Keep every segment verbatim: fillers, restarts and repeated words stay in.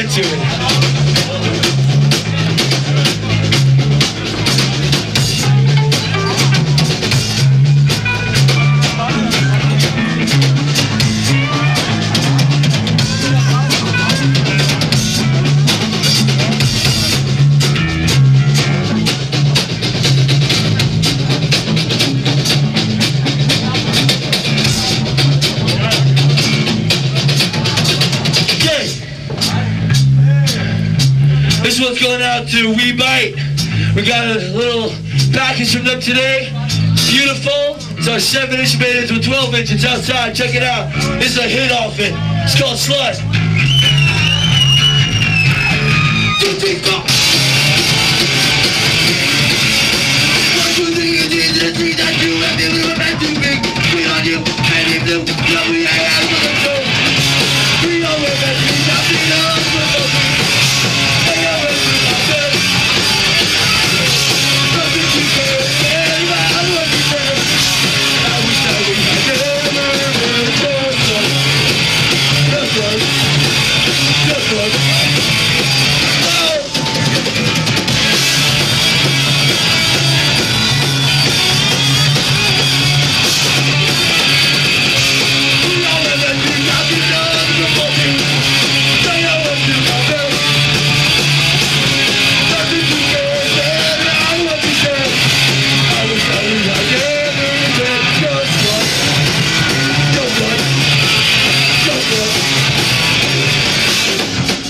into it. This one's going out to We Bite. We got a little package from them today. Beautiful. It's our seven inch made into a twelve inch. It's outside. Check it out. This is a hit off it. It's called Slut. Two, three, four. One, two, three, you did the three that you have been with a man too big. We on you, and if you love me, I have to go. We know we're meant to be happy, love,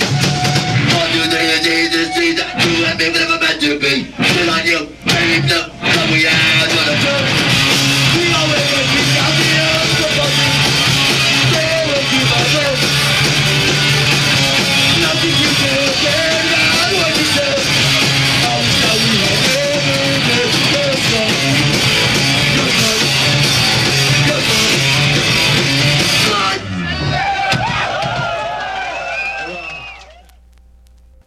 you never meant to be. Still on you, baby.